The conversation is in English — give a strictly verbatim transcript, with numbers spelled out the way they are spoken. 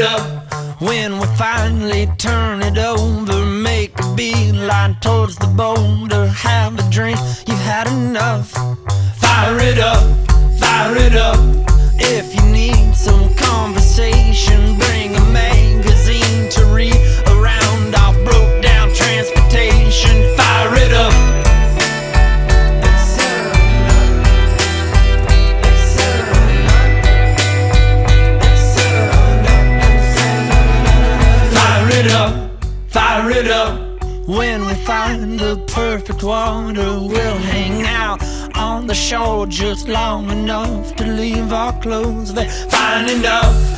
it up. When we finally turn it over, make a beeline towards the boulder. Have a drink, you've had enough. Fire it up, fire it up. If you need some conversation, bring a magazine to read around our broke down transportation. Fire it up. Fire it up. When we find the perfect water, we'll hang out on the shore just long enough to leave our clothes there. Fine enough.